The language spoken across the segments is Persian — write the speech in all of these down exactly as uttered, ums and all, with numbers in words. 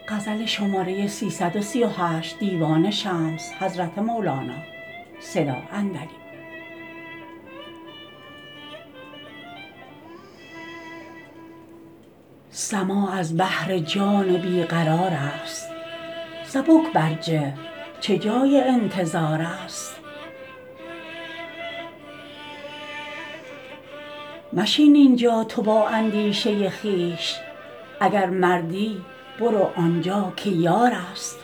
غزل شماره سیصد و سی و هشت دیوان شمس حضرت مولانا صدا اندری. سماع از بهر جان بی قرار است، سبک برجه چه جای انتظار است. مشین اینجا تو با اندیشه خویش، اگر مردی برو آنجا که یار است.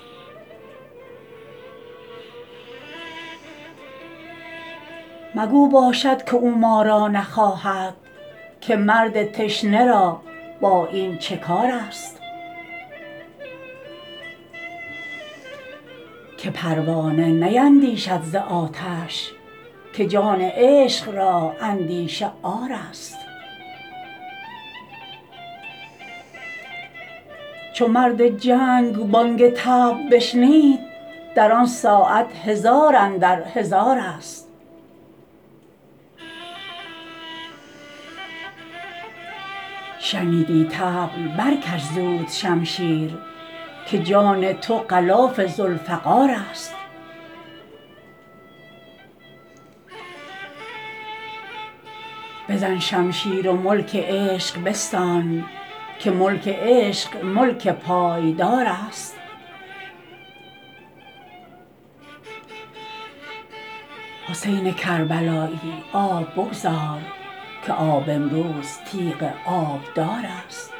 مگو باشد که او ما را نخواهد، که مرد تشنه را با این چه کار است. که پروانه نیندیشد ز آتش، که جان عشق را اندیشه عار است. چو مرد جنگ بانگ طبل بشنید، در آن ساعت هزار اندر هزار است. شنیدی طبل برکش زود شمشیر، که جان تو غلاف ذوالفقار است. بزن شمشیر و ملک عشق بستان، که ملک عشق ملک پایدار است. حسین کربلایی آب بگذار، که آب امروز تیغ آبدار است.